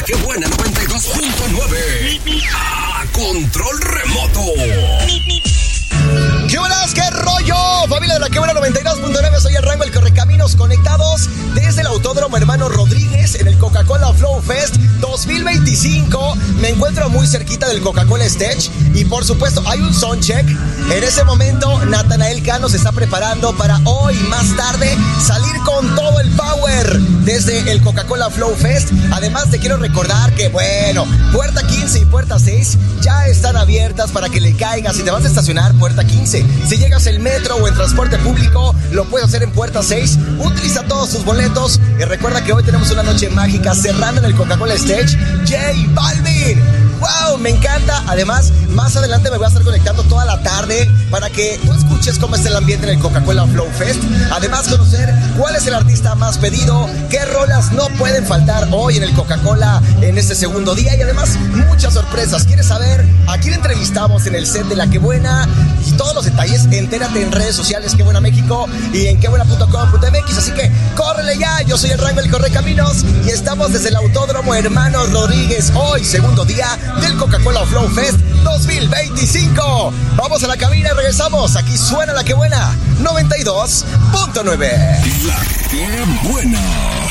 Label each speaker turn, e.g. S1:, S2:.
S1: Que Buena 92.9. A control remoto.
S2: ¿Qué hola? ¿Qué rollo? Familia de La Que Buena 92.9, soy el Rango, el Correcaminos, conectados desde el Autódromo Hermano Rodríguez en el Coca-Cola Flow Fest 2025. Me encuentro muy cerquita del Coca-Cola Stage y por supuesto hay un soundcheck. En ese momento Natanael Cano se está preparando para hoy, más tarde, salir con todo el power desde el Coca-Cola Flow Fest. Además te quiero recordar que, bueno, puerta 15 y puerta 6 ya están abiertas para que le caigas. Si te vas a estacionar, puerta 15. Si llegas el metro o en transporte público, lo puedes hacer en puerta 6. Utiliza todos tus boletos y recuerda que hoy tenemos una noche mágica cerrando en el Coca-Cola Stage. J Balvin, wow, me encanta. Además, más adelante me voy a estar conectando toda la tarde para que tú escuches cómo está el ambiente en el Coca-Cola Flow Fest. Además, conocer cuál es el artista más pedido, qué rolas no pueden faltar hoy en el Coca-Cola en este segundo día y además muchas sorpresas. ¿Quieres saber a quién entrevistamos en el set de La Que Buena? Y todos los detalles, entérate en redes sociales Que Buena México y en quebuena.com.mx. Así que córrele ya, yo soy el Rango, el Correcaminos y estamos desde el Autódromo Hermano Rodríguez. Hoy, segundo día del Coca-Cola Flow Fest 2025. Vamos a la cabina y regresamos. Aquí suena La Que Buena 92.9.
S1: La Que Buena.